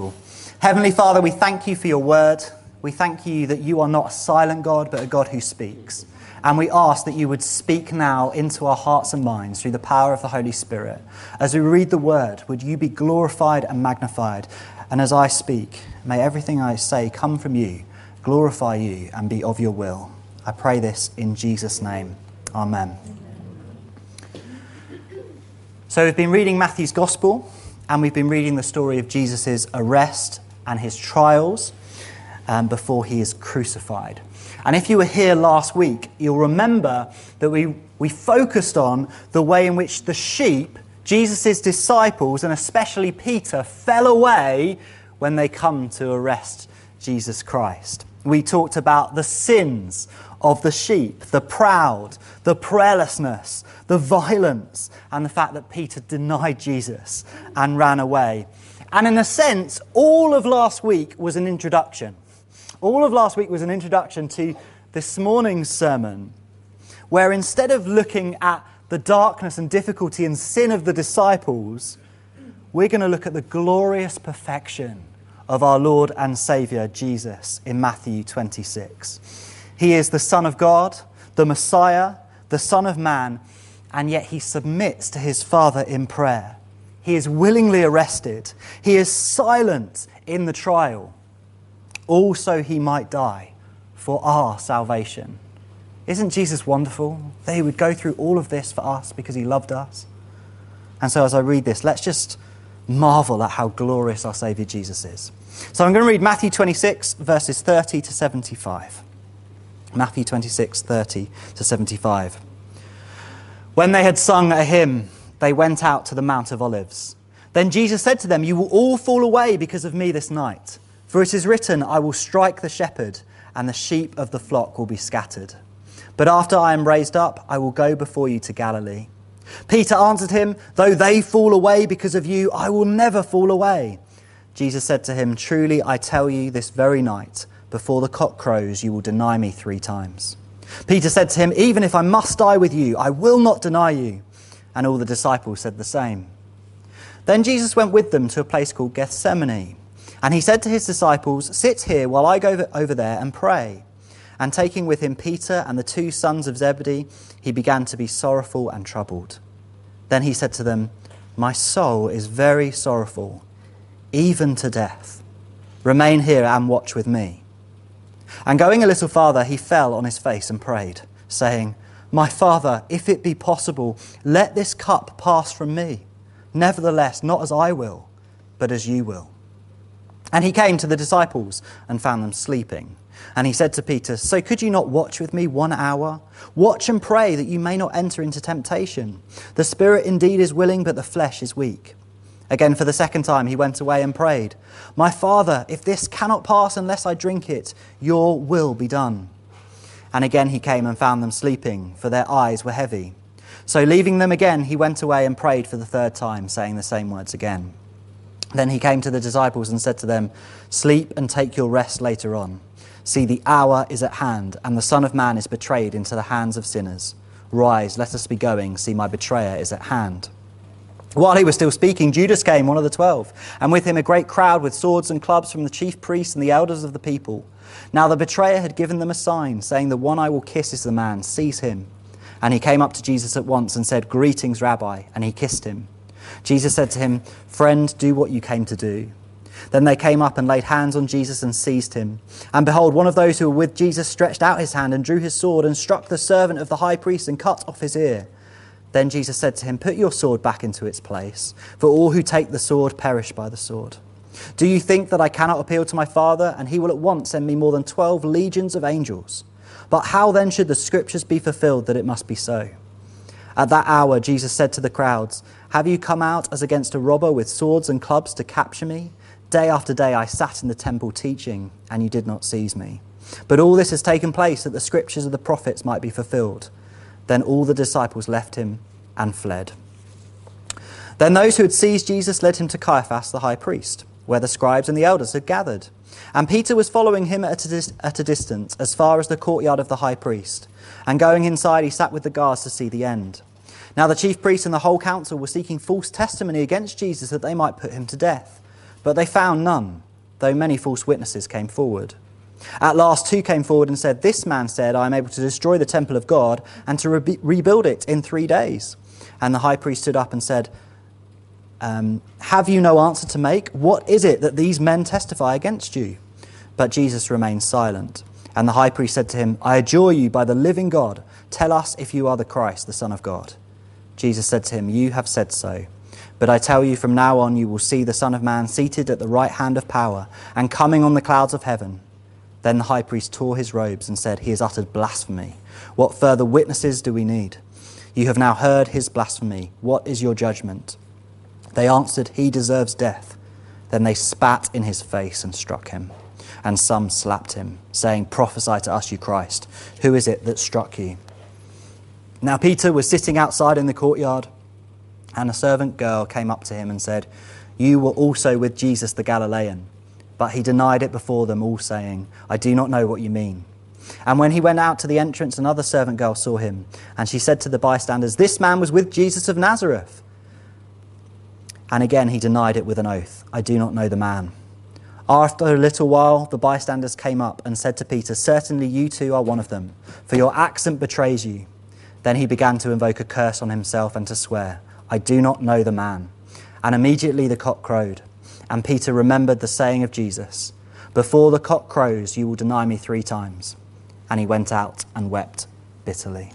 Gospel. Heavenly Father, we thank you for your word. We thank you that you are not a silent God, but a God who speaks. And we ask that you would speak now into our hearts and minds through the power of the Holy Spirit. As we read the word, would you be glorified and magnified? And as I speak, may everything I say come from you, glorify you, and be of your will. I pray this in Jesus' name. Amen. So we've been reading Matthew's Gospel, and we've been reading the story of Jesus' arrest and his trials before he is crucified. And if you were here last week, you'll remember that we focused on the way in which the sheep, Jesus' disciples, and especially Peter, fell away when they come to arrest Jesus Christ. We talked about the sins of the sheep, the proud, the prayerlessness, the violence, and the fact that Peter denied Jesus and ran away. And in a sense, all of last week was an introduction. All of last week was an introduction to this morning's sermon, where instead of looking at the darkness and difficulty and sin of the disciples, we're going to look at the glorious perfection of our Lord and Saviour, Jesus, in Matthew 26. He is the Son of God, the Messiah, the Son of Man, and yet he submits to his Father in prayer. He is willingly arrested. He is silent in the trial. Also he might die for our salvation. Isn't Jesus wonderful? That he would go through all of this for us because he loved us. And so as I read this, let's just marvel at how glorious our Saviour Jesus is. So I'm going to read Matthew 26, verses 30 to 75. Matthew 26, 30 to 75. When they had sung a hymn, they went out to the Mount of Olives. Then Jesus said to them, "You will all fall away because of me this night. For it is written, I will strike the shepherd, and the sheep of the flock will be scattered. But after I am raised up, I will go before you to Galilee." Peter answered him, "Though they fall away because of you, I will never fall away." Jesus said to him, "Truly I tell you, this very night, before the cock crows, you will deny me 3 times. Peter said to him, "Even if I must die with you, I will not deny you." And all the disciples said the same. Then Jesus went with them to a place called Gethsemane. And he said to his disciples, "Sit here while I go over there and pray." And taking with him Peter and the 2 sons of Zebedee, he began to be sorrowful and troubled. Then he said to them, "My soul is very sorrowful, even to death. Remain here and watch with me." And going a little farther, he fell on his face and prayed, saying, "My Father, if it be possible, let this cup pass from me. Nevertheless, not as I will, but as you will." And he came to the disciples and found them sleeping. And he said to Peter, "So could you not watch with me 1 hour? Watch and pray that you may not enter into temptation. The spirit indeed is willing, but the flesh is weak." Again, for the 2nd time, he went away and prayed, "My Father, if this cannot pass unless I drink it, your will be done." And again he came and found them sleeping, for their eyes were heavy. So leaving them again, he went away and prayed for the 3rd time, saying the same words again. Then he came to the disciples and said to them, "Sleep and take your rest later on. See, the hour is at hand, and the Son of Man is betrayed into the hands of sinners. Rise, let us be going. See, my betrayer is at hand." While he was still speaking, Judas came, one of the 12, and with him a great crowd with swords and clubs from the chief priests and the elders of the people. Now the betrayer had given them a sign, saying, "The one I will kiss is the man. Seize him." And he came up to Jesus at once and said, "Greetings, Rabbi," and he kissed him. Jesus said to him, "Friend, do what you came to do." Then they came up and laid hands on Jesus and seized him. And behold, one of those who were with Jesus stretched out his hand and drew his sword and struck the servant of the high priest and cut off his ear. Then Jesus said to him, "Put your sword back into its place, for all who take the sword perish by the sword. Do you think that I cannot appeal to my Father, and he will at once send me more than 12 legions of angels? But how then should the scriptures be fulfilled that it must be so?" At that hour Jesus said to the crowds, "Have you come out as against a robber with swords and clubs to capture me? Day after day I sat in the temple teaching, and you did not seize me. But all this has taken place that the scriptures of the prophets might be fulfilled." Then all the disciples left him and fled. Then those who had seized Jesus led him to Caiaphas the high priest, where the scribes and the elders had gathered. And Peter was following him at a distance, as far as the courtyard of the high priest. And going inside, he sat with the guards to see the end. Now the chief priests and the whole council were seeking false testimony against Jesus that they might put him to death. But they found none, though many false witnesses came forward. At last 2 came forward and said, "This man said, I am able to destroy the temple of God and to rebuild it in 3 days." And the high priest stood up and said, "Have you no answer to make? What is it that these men testify against you?" But Jesus remained silent. And the high priest said to him, "I adjure you by the living God, tell us if you are the Christ, the Son of God." Jesus said to him, "You have said so. But I tell you, from now on you will see the Son of Man seated at the right hand of power and coming on the clouds of heaven." Then the high priest tore his robes and said, "He has uttered blasphemy. What further witnesses do we need? You have now heard his blasphemy. What is your judgment?" They answered, "He deserves death." Then they spat in his face and struck him. And some slapped him, saying, "Prophesy to us, you Christ. Who is it that struck you?" Now Peter was sitting outside in the courtyard, and a servant girl came up to him and said, "You were also with Jesus the Galilean." But he denied it before them all, saying, "I do not know what you mean." And when he went out to the entrance, another servant girl saw him, and she said to the bystanders, "This man was with Jesus of Nazareth." And again he denied it with an oath, "I do not know the man." After a little while, the bystanders came up and said to Peter, "Certainly you too are one of them, for your accent betrays you." Then he began to invoke a curse on himself and to swear, "I do not know the man." And immediately the cock crowed. And Peter remembered the saying of Jesus, "Before the cock crows, you will deny me 3 times." And he went out and wept bitterly.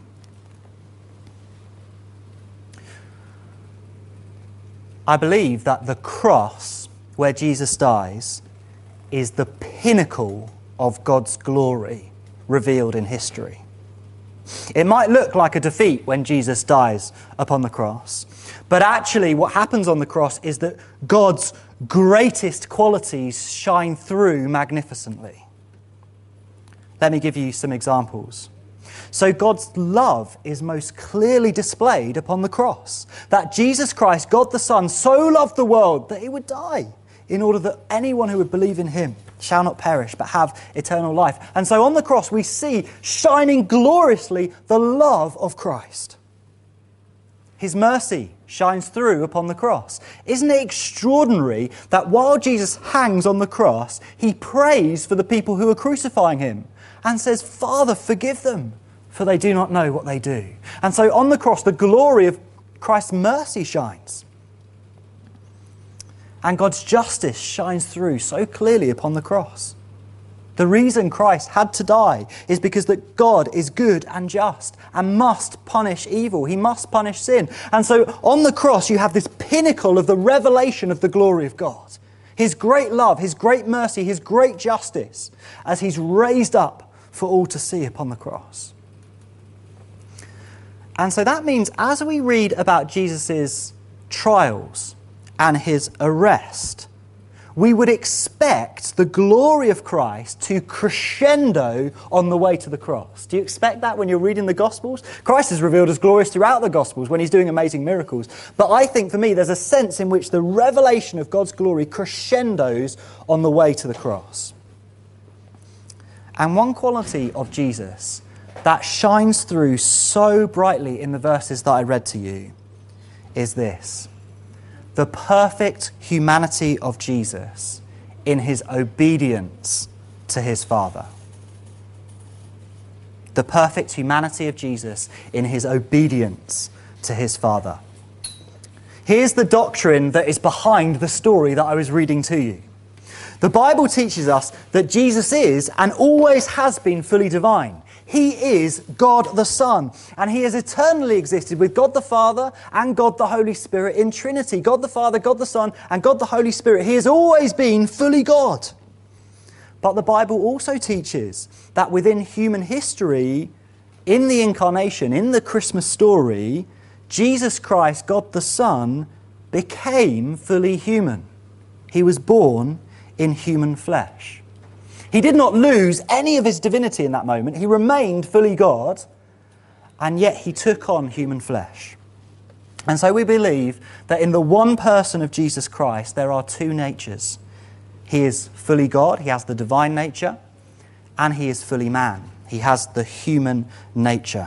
I believe that the cross where Jesus dies is the pinnacle of God's glory revealed in history. It might look like a defeat when Jesus dies upon the cross, but actually what happens on the cross is that God's greatest qualities shine through magnificently. Let me give you some examples. So God's love is most clearly displayed upon the cross. That Jesus Christ, God the Son, so loved the world that he would die in order that anyone who would believe in him shall not perish but have eternal life. And so on the cross we see shining gloriously the love of Christ. His mercy shines through upon the cross. Isn't it extraordinary that while Jesus hangs on the cross, he prays for the people who are crucifying him and says, "Father, forgive them, for they do not know what they do." And so on the cross, the glory of Christ's mercy shines. And God's justice shines through so clearly upon the cross. The reason Christ had to die is because that God is good and just and must punish evil. He must punish sin. And so on the cross you have this pinnacle of the revelation of the glory of God. His great love, his great mercy, his great justice as he's raised up for all to see upon the cross. And so that means as we read about Jesus' trials and his arrest, we would expect the glory of Christ to crescendo on the way to the cross. Do you expect that when you're reading the Gospels? Christ is revealed as glorious throughout the Gospels when he's doing amazing miracles. But I think for me there's a sense in which the revelation of God's glory crescendos on the way to the cross. And one quality of Jesus that shines through so brightly in the verses that I read to you is this: the perfect humanity of Jesus in his obedience to his Father. The perfect humanity of Jesus in his obedience to his Father. Here's the doctrine that is behind the story that I was reading to you. The Bible teaches us that Jesus is and always has been fully divine. He is God the Son, and he has eternally existed with God the Father and God the Holy Spirit in Trinity. God the Father, God the Son, and God the Holy Spirit. He has always been fully God. But the Bible also teaches that within human history, in the incarnation, in the Christmas story, Jesus Christ, God the Son, became fully human. He was born in human flesh. He did not lose any of his divinity in that moment. He remained fully God, and yet he took on human flesh. And so we believe that in the one person of Jesus Christ, there are 2 natures. He is fully God, he has the divine nature, and he is fully man. He has the human nature.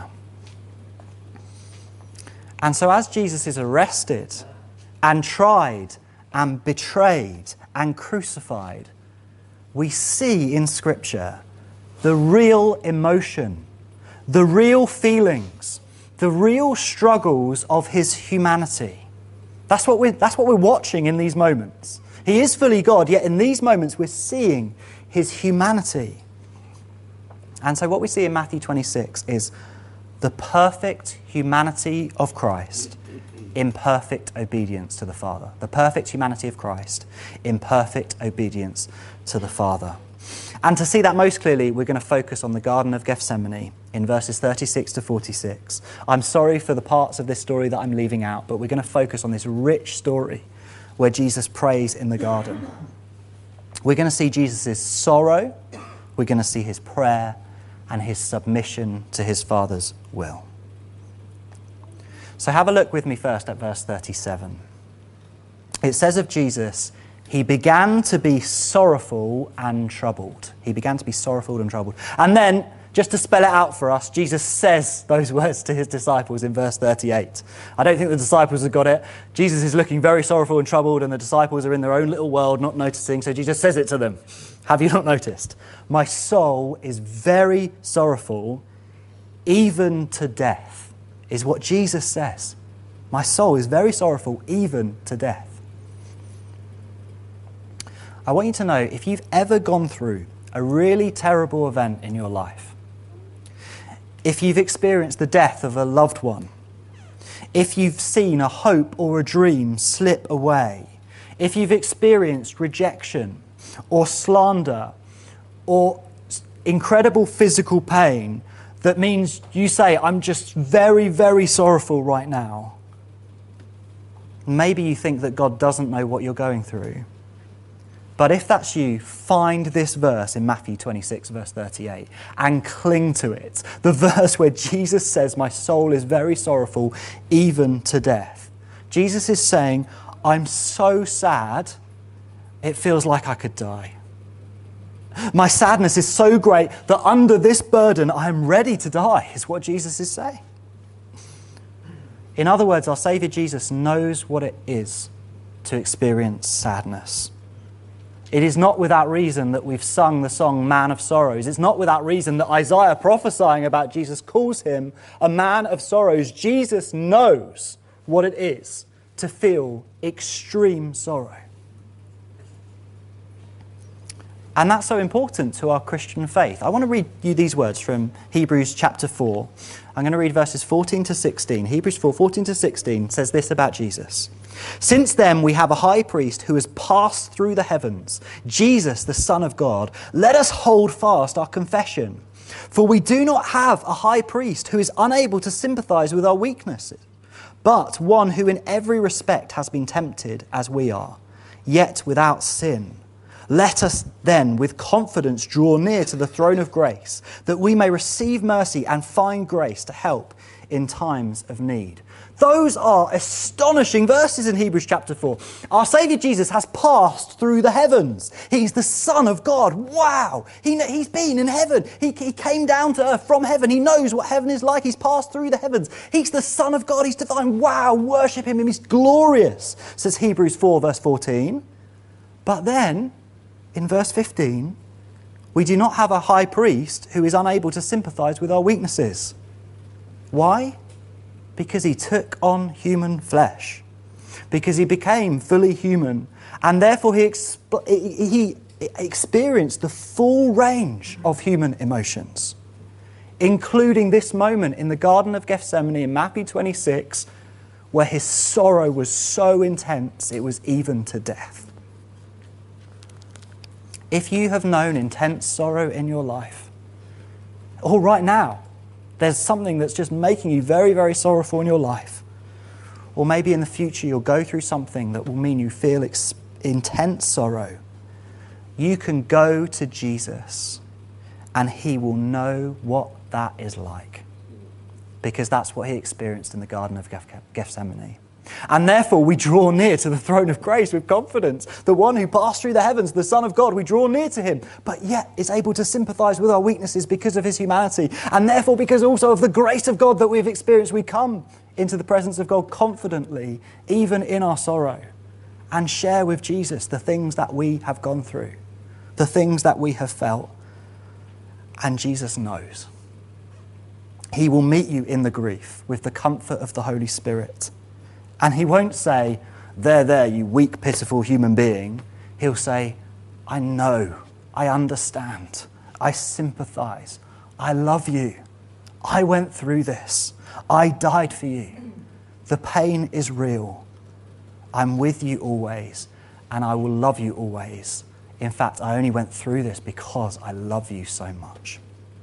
And so as Jesus is arrested and tried and betrayed and crucified, we see in Scripture the real emotion, the real feelings, the real struggles of his humanity. That's what we're watching in these moments. He is fully God, yet in these moments we're seeing his humanity. And so what we see in Matthew 26 is the perfect humanity of Christ in perfect obedience to the Father. The perfect humanity of Christ in perfect obedience to the Father. And to see that most clearly, we're going to focus on the Garden of Gethsemane in verses 36 to 46. I'm sorry for the parts of this story that I'm leaving out, but we're going to focus on this rich story where Jesus prays in the garden. We're going to see Jesus' sorrow, we're going to see his prayer, and his submission to his Father's will. So have a look with me first at verse 37. It says of Jesus, he began to be sorrowful and troubled. He began to be sorrowful and troubled. And then, just to spell it out for us, Jesus says those words to his disciples in verse 38. I don't think the disciples have got it. Jesus is looking very sorrowful and troubled, and the disciples are in their own little world, not noticing, so Jesus says it to them. Have you not noticed? My soul is very sorrowful, even to death, is what Jesus says. My soul is very sorrowful, even to death. I want you to know, if you've ever gone through a really terrible event in your life, if you've experienced the death of a loved one, if you've seen a hope or a dream slip away, if you've experienced rejection or slander or incredible physical pain that means you say, I'm just very, very sorrowful right now, maybe you think that God doesn't know what you're going through. But if that's you, find this verse in Matthew 26, verse 38, and cling to it. The verse where Jesus says, my soul is very sorrowful, even to death. Jesus is saying, I'm so sad, it feels like I could die. My sadness is so great that under this burden, I am ready to die, is what Jesus is saying. In other words, our Saviour Jesus knows what it is to experience sadness. It is not without reason that we've sung the song Man of Sorrows. It's not without reason that Isaiah, prophesying about Jesus, calls him a man of sorrows. Jesus knows what it is to feel extreme sorrow. And that's so important to our Christian faith. I want to read you these words from Hebrews chapter 4. I'm going to read verses 14 to 16. Hebrews 4, 14 to 16 says this about Jesus. Since then we have a high priest who has passed through the heavens, Jesus, the Son of God. Let us hold fast our confession. For we do not have a high priest who is unable to sympathize with our weaknesses, but one who in every respect has been tempted as we are, yet without sin. Let us then with confidence draw near to the throne of grace, that we may receive mercy and find grace to help in times of need. Those are astonishing verses in Hebrews chapter 4. Our Saviour Jesus has passed through the heavens. He's the Son of God. Wow! He's been in heaven. He came down to earth from heaven. He knows what heaven is like. He's passed through the heavens. He's the Son of God. He's divine. Wow! Worship him. He's glorious, says Hebrews 4 verse 14. But then, in verse 15, we do not have a high priest who is unable to sympathize with our weaknesses. Why? Because he took on human flesh. Because he became fully human. And therefore he experienced the full range of human emotions, including this moment in the Garden of Gethsemane in Matthew 26, where his sorrow was so intense it was even to death. If you have known intense sorrow in your life, or right now, there's something that's just making you very, very sorrowful in your life, or maybe in the future you'll go through something that will mean you feel intense sorrow, you can go to Jesus and he will know what that is like, because that's what he experienced in the Garden of Gethsemane. And therefore we draw near to the throne of grace with confidence. The one who passed through the heavens, the Son of God, we draw near to him, but yet is able to sympathize with our weaknesses because of his humanity. And therefore, because also of the grace of God that we've experienced, we come into the presence of God confidently, even in our sorrow. and share with Jesus the things that we have gone through, the things that we have felt. And Jesus knows. He will meet you in the grief with the comfort of the Holy Spirit. And he won't say, there, you weak, pitiful human being. He'll say, I know, I understand, I sympathize, I love you. I went through this. I died for you. The pain is real. I'm with you always, and I will love you always. In fact, I only went through this because I love you so much.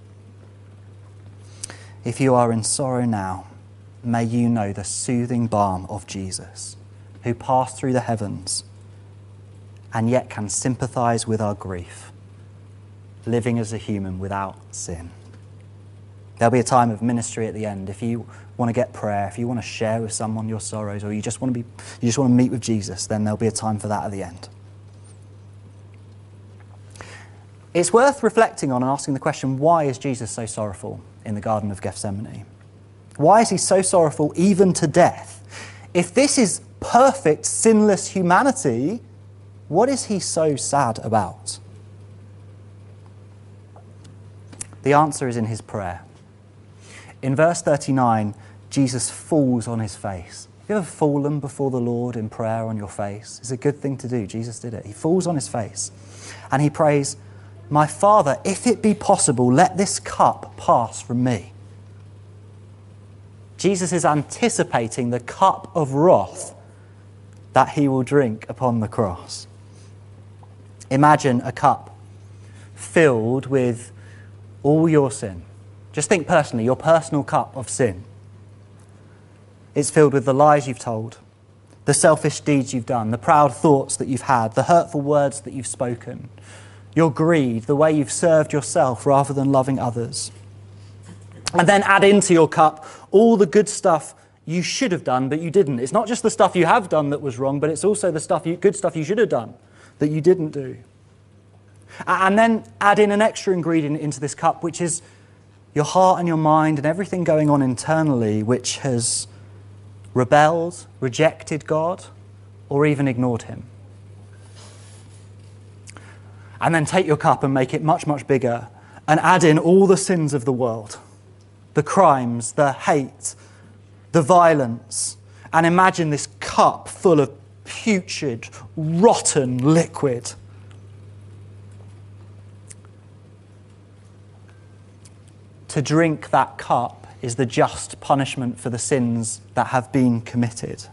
If you are in sorrow now, may you know the soothing balm of Jesus, who passed through the heavens and yet can sympathize with our grief, living as a human without sin. There'll be a time of ministry at the end. If you want to get prayer, if you want to share with someone your sorrows, or you just want to meet with Jesus, then there'll be a time for that at the end. It's worth reflecting on and asking the question, why is Jesus so sorrowful in the Garden of Gethsemane? Why is he so sorrowful even to death? If this is perfect, sinless humanity, what is he so sad about? The answer is in his prayer. In verse 39, Jesus falls on his face. Have you ever fallen before the Lord in prayer on your face? It's a good thing to do. Jesus did it. He falls on his face and he prays, "My Father, if it be possible, let this cup pass from me." Jesus is anticipating the cup of wrath that he will drink upon the cross. Imagine a cup filled with all your sin. Just think personally, your personal cup of sin. It's filled with the lies you've told, the selfish deeds you've done, the proud thoughts that you've had, the hurtful words that you've spoken, your greed, the way you've served yourself rather than loving others. And then add into your cup all the good stuff you should have done, but you didn't. It's not just the stuff you have done that was wrong, but it's also the good stuff you should have done that you didn't do. And then add in an extra ingredient into this cup, which is your heart and your mind and everything going on internally which has rebelled, rejected God, or even ignored him. And then take your cup and make it much, much bigger and add in all the sins of the world, the crimes, the hate, the violence, and imagine this cup full of putrid, rotten liquid. To drink that cup is the just punishment for the sins that have been committed.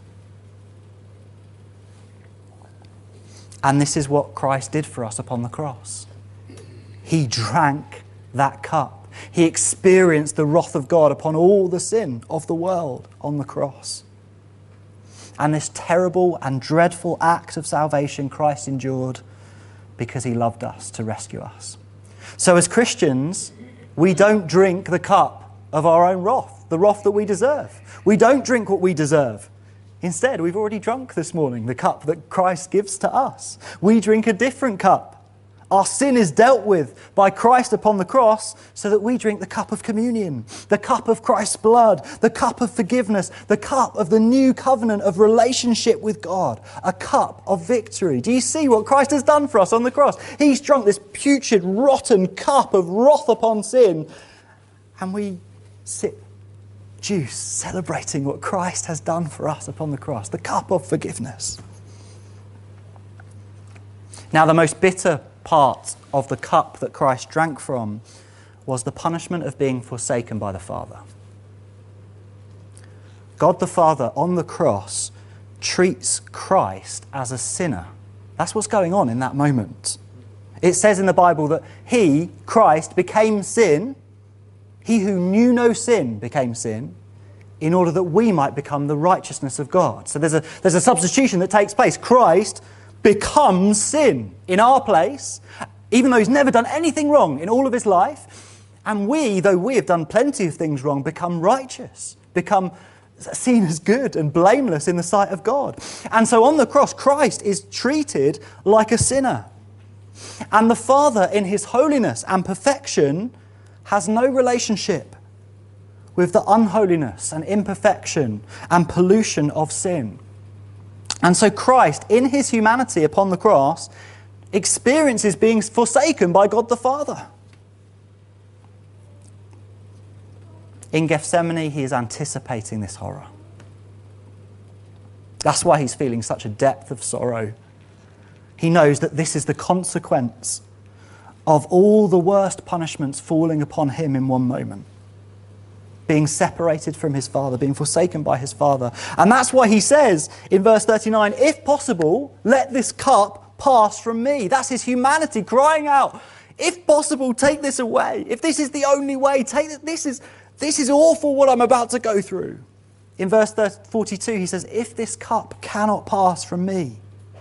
And this is what Christ did for us upon the cross. He drank that cup. He experienced the wrath of God upon all the sin of the world on the cross. And this terrible and dreadful act of salvation Christ endured because he loved us to rescue us. So as Christians, we don't drink the cup of our own wrath, the wrath that we deserve. We don't drink what we deserve. Instead, we've already drunk this morning the cup that Christ gives to us. We drink a different cup. Our sin is dealt with by Christ upon the cross so that we drink the cup of communion, the cup of Christ's blood, the cup of forgiveness, the cup of the new covenant of relationship with God, a cup of victory. Do you see what Christ has done for us on the cross? He's drunk this putrid, rotten cup of wrath upon sin, and we sip juice celebrating what Christ has done for us upon the cross, the cup of forgiveness. Now, the most bitter part of the cup that Christ drank from was the punishment of being forsaken by the Father. God the Father on the cross treats Christ as a sinner. That's what's going on in that moment. It says in the Bible that he, Christ, became sin. He who knew no sin became sin in order that we might become the righteousness of God. So there's a substitution that takes place. Christ becomes sin in our place, even though he's never done anything wrong in all of his life. And we, though we have done plenty of things wrong, become righteous, become seen as good and blameless in the sight of God. And so on the cross, Christ is treated like a sinner. And the Father, in his holiness and perfection, has no relationship with the unholiness and imperfection and pollution of sin. And so Christ, in his humanity upon the cross, experiences being forsaken by God the Father. In Gethsemane, he is anticipating this horror. That's why he's feeling such a depth of sorrow. He knows that this is the consequence of all the worst punishments falling upon him in one moment. Being separated from his Father, being forsaken by his Father. And that's why he says in verse 39, if possible, let this cup pass from me. That's his humanity crying out, if possible, take this away. If this is the only way, this is awful what I'm about to go through. In verse 42, he says, if this cup cannot pass from me.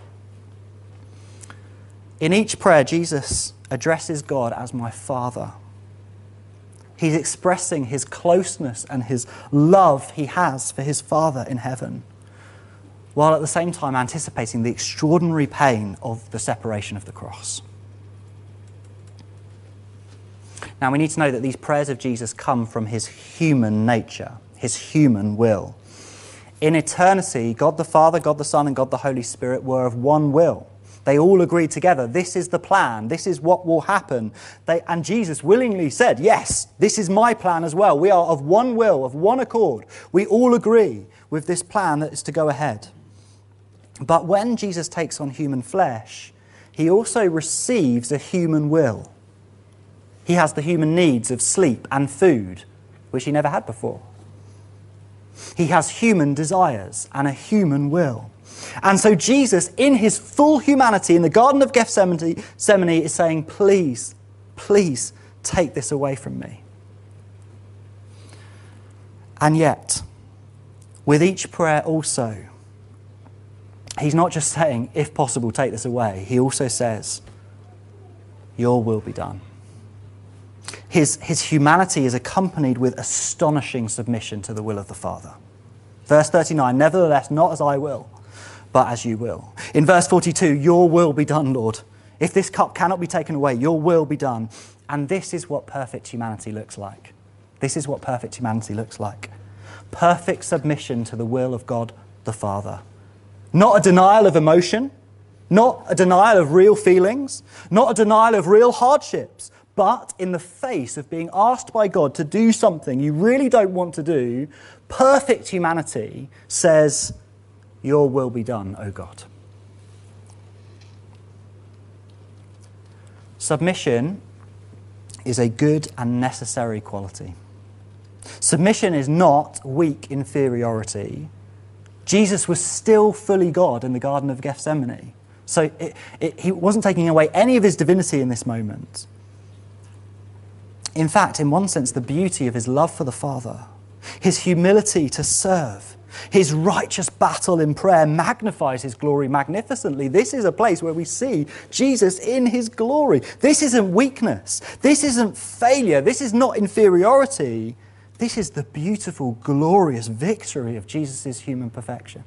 In each prayer, Jesus addresses God as my Father. He's expressing his closeness and his love he has for his Father in heaven, while at the same time anticipating the extraordinary pain of the separation of the cross. Now we need to know that these prayers of Jesus come from his human nature, his human will. In eternity, God the Father, God the Son, and God the Holy Spirit were of one will. They all agreed together, this is the plan, this is what will happen. And Jesus willingly said, yes, this is my plan as well. We are of one will, of one accord. We all agree with this plan that is to go ahead. But when Jesus takes on human flesh, he also receives a human will. He has the human needs of sleep and food, which he never had before. He has human desires and a human will. And so Jesus, in his full humanity in the Garden of Gethsemane, is saying, please, please take this away from me. And yet, with each prayer also, he's not just saying, if possible, take this away. He also says, your will be done. His humanity is accompanied with astonishing submission to the will of the Father. Verse 39, nevertheless, not as I will, but as you will. In verse 42, your will be done, Lord. If this cup cannot be taken away, your will be done. And this is what perfect humanity looks like. This is what perfect humanity looks like. Perfect submission to the will of God the Father. Not a denial of emotion, not a denial of real feelings, not a denial of real hardships, but in the face of being asked by God to do something you really don't want to do, perfect humanity says, your will be done, O God. Submission is a good and necessary quality. Submission is not weak inferiority. Jesus was still fully God in the Garden of Gethsemane. So he wasn't taking away any of his divinity in this moment. In fact, in one sense, the beauty of his love for the Father, his humility to serve, his righteous battle in prayer magnifies his glory magnificently. This is a place where we see Jesus in his glory. This isn't weakness. This isn't failure. This is not inferiority. This is the beautiful, glorious victory of Jesus' human perfection.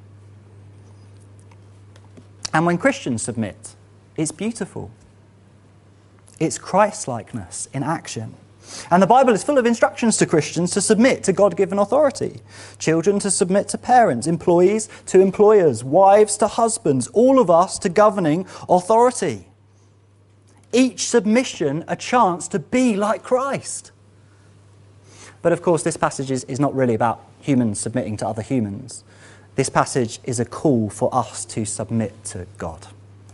And when Christians submit, it's beautiful. It's Christ-likeness in action. And the Bible is full of instructions to Christians to submit to God-given authority. Children to submit to parents, employees to employers, wives to husbands, all of us to governing authority. Each submission a chance to be like Christ. But of course, this passage is not really about humans submitting to other humans. This passage is a call for us to submit to God.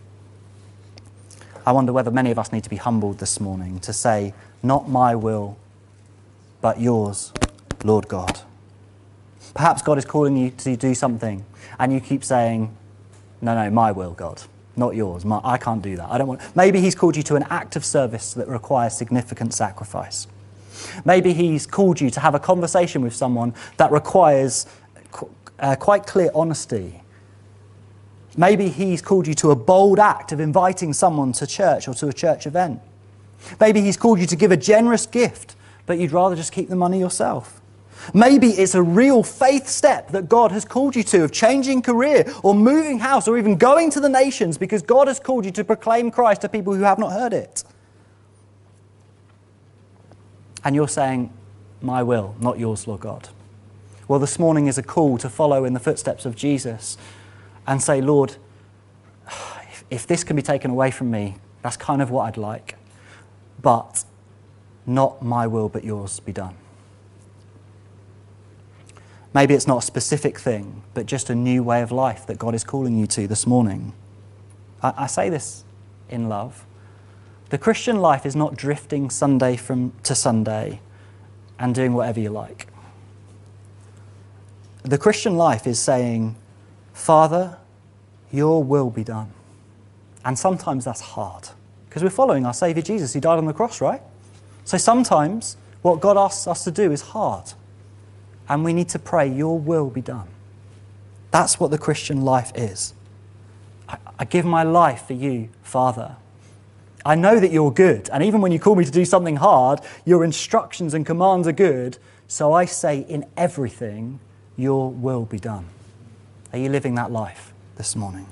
I wonder whether many of us need to be humbled this morning to say, not my will, but yours, Lord God. Perhaps God is calling you to do something, and you keep saying, no, my will, God, not yours. I can't do that. I don't want. Maybe he's called you to an act of service that requires significant sacrifice. Maybe he's called you to have a conversation with someone that requires quite clear honesty. Maybe he's called you to a bold act of inviting someone to church or to a church event. Maybe he's called you to give a generous gift, but you'd rather just keep the money yourself. Maybe it's a real faith step that God has called you to, of changing career or moving house or even going to the nations because God has called you to proclaim Christ to people who have not heard it. And you're saying, my will, not yours, Lord God. Well, this morning is a call to follow in the footsteps of Jesus and say, Lord, if this can be taken away from me, that's kind of what I'd like. But not my will, but yours be done. Maybe it's not a specific thing, but just a new way of life that God is calling you to this morning. I say this in love. The Christian life is not drifting Sunday to Sunday and doing whatever you like. The Christian life is saying, Father, your will be done. And sometimes that's hard, because we're following our Saviour Jesus who died on the cross, right? So sometimes what God asks us to do is hard, and we need to pray, your will be done. That's what the Christian life is. I give my life for you, Father. I know that you're good, and even when you call me to do something hard, your instructions and commands are good, so I say in everything, your will be done. Are you living that life this morning?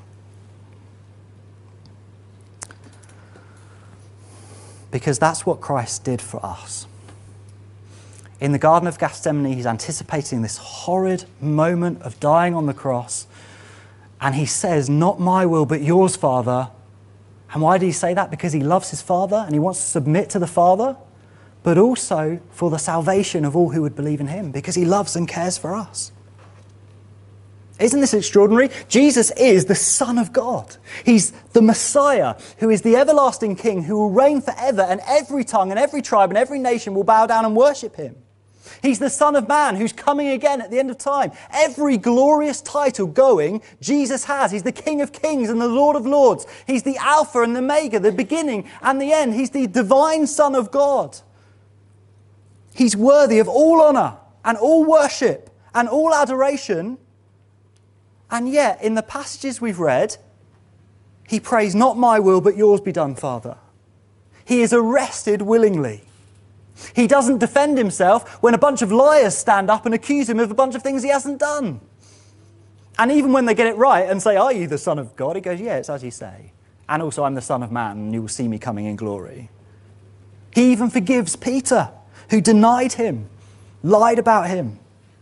Because that's what Christ did for us. In the Garden of Gethsemane, he's anticipating this horrid moment of dying on the cross, and he says, not my will, but yours, Father. And why did he say that? Because he loves his Father and he wants to submit to the Father, but also for the salvation of all who would believe in him, because he loves and cares for us. Isn't this extraordinary? Jesus is the Son of God. He's the Messiah, who is the everlasting King, who will reign forever, and every tongue and every tribe and every nation will bow down and worship him. He's the Son of Man, who's coming again at the end of time. Every glorious title going, Jesus has. He's the King of Kings and the Lord of Lords. He's the Alpha and the Omega, the beginning and the end. He's the divine Son of God. He's worthy of all honour and all worship and all adoration. And yet, in the passages we've read, he prays, not my will, but yours be done, Father. He is arrested willingly. He doesn't defend himself when a bunch of liars stand up and accuse him of a bunch of things he hasn't done. And even when they get it right and say, are you the Son of God? He goes, yeah, it's as you say. And also, I'm the Son of Man, and you will see me coming in glory. He even forgives Peter, who denied him, lied about him.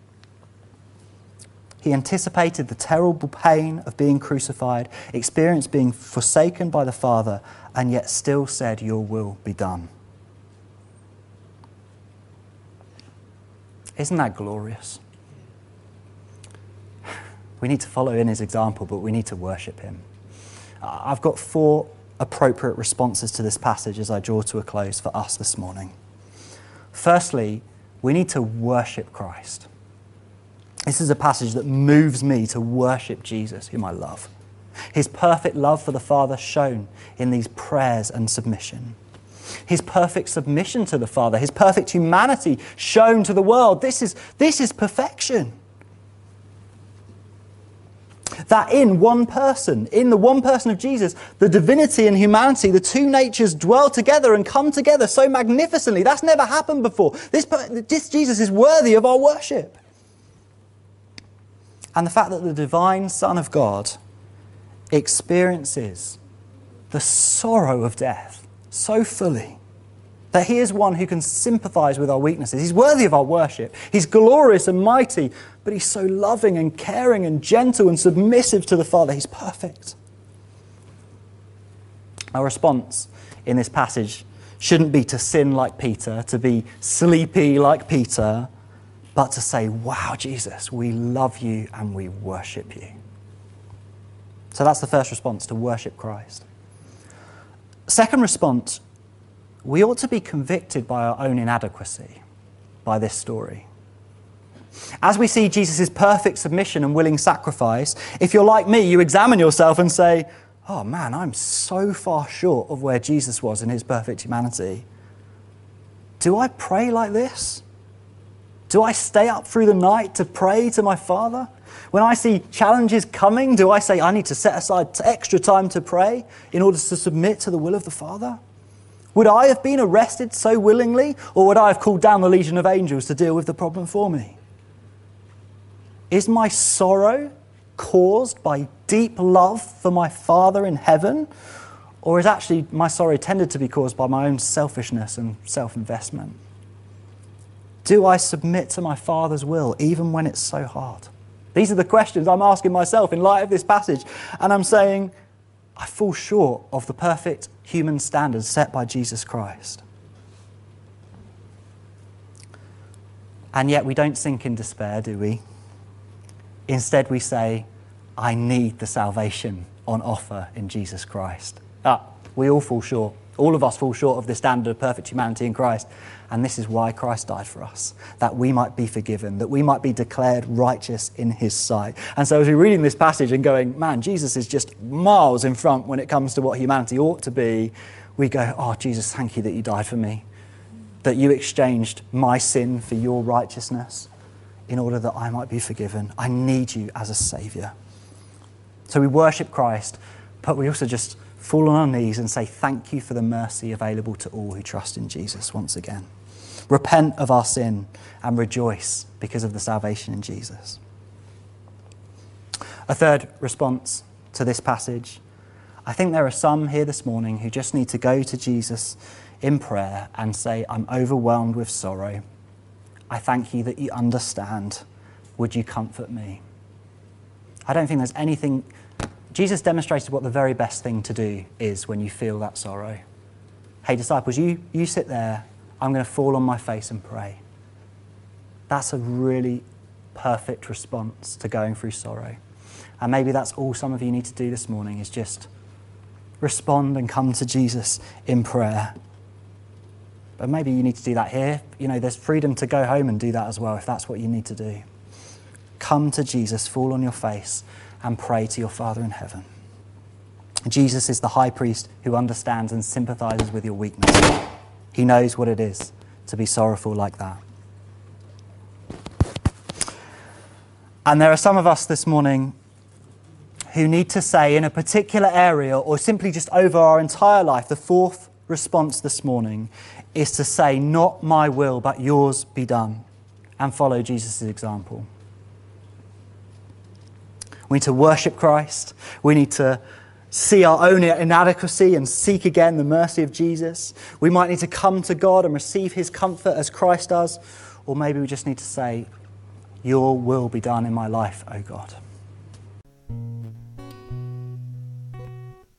He anticipated the terrible pain of being crucified, experienced being forsaken by the Father, and yet still said, your will be done. Isn't that glorious? We need to follow in his example, but we need to worship him. I've got 4 appropriate responses to this passage as I draw to a close for us this morning. Firstly, we need to worship Christ. This is a passage that moves me to worship Jesus, whom I love. His perfect love for the Father shown in these prayers and submission. His perfect submission to the Father, his perfect humanity shown to the world. This is perfection. That in the one person of Jesus, the divinity and humanity, the two natures dwell together and come together so magnificently. That's never happened before. This Jesus is worthy of our worship. And the fact that the divine Son of God experiences the sorrow of death so fully that he is one who can sympathize with our weaknesses. He's worthy of our worship. He's glorious and mighty, but he's so loving and caring and gentle and submissive to the Father. He's perfect. Our response in this passage shouldn't be to sin like Peter, to be sleepy like Peter, but to say, wow, Jesus, we love you and we worship you. So that's the first response, to worship Christ. Second response, we ought to be convicted by our own inadequacy by this story. As we see Jesus' perfect submission and willing sacrifice, if you're like me, you examine yourself and say, oh man, I'm so far short of where Jesus was in his perfect humanity. Do I pray like this? Do I stay up through the night to pray to my Father? When I see challenges coming, do I say I need to set aside extra time to pray in order to submit to the will of the Father? Would I have been arrested so willingly, or would I have called down the legion of angels to deal with the problem for me? Is my sorrow caused by deep love for my Father in heaven, or is actually my sorrow tended to be caused by my own selfishness and self-investment? Do I submit to my Father's will even when it's so hard? These are the questions I'm asking myself in light of this passage. And I'm saying, I fall short of the perfect human standards set by Jesus Christ. And yet we don't sink in despair, do we? Instead we say, I need the salvation on offer in Jesus Christ. We all fall short. All of us fall short of the standard of perfect humanity in Christ. And this is why Christ died for us, that we might be forgiven, that we might be declared righteous in his sight. And so as we're reading this passage and going, man, Jesus is just miles in front when it comes to what humanity ought to be, we go, oh, Jesus, thank you that you died for me, that you exchanged my sin for your righteousness in order that I might be forgiven. I need you as a saviour. So we worship Christ, but we also just fall on our knees and say thank you for the mercy available to all who trust in Jesus once again. Repent of our sin and rejoice because of the salvation in Jesus. A third response to this passage. I think there are some here this morning who just need to go to Jesus in prayer and say, I'm overwhelmed with sorrow. I thank you that you understand. Would you comfort me? I don't think there's anything... Jesus demonstrated what the very best thing to do is when you feel that sorrow. Hey, disciples, you sit there. I'm going to fall on my face and pray. That's a really perfect response to going through sorrow. And maybe that's all some of you need to do this morning, is just respond and come to Jesus in prayer. But maybe you need to do that here. You know, there's freedom to go home and do that as well if that's what you need to do. Come to Jesus, fall on your face, and pray to your Father in heaven. Jesus is the high priest who understands and sympathises with your weakness. He knows what it is to be sorrowful like that. And there are some of us this morning who need to say in a particular area, or simply just over our entire life, the fourth response this morning is to say, not my will, but yours be done, and follow Jesus' example. We need to worship Christ. We need to see our own inadequacy and seek again the mercy of Jesus. We might need to come to God and receive his comfort as Christ does. Or maybe we just need to say, your will be done in my life, O God.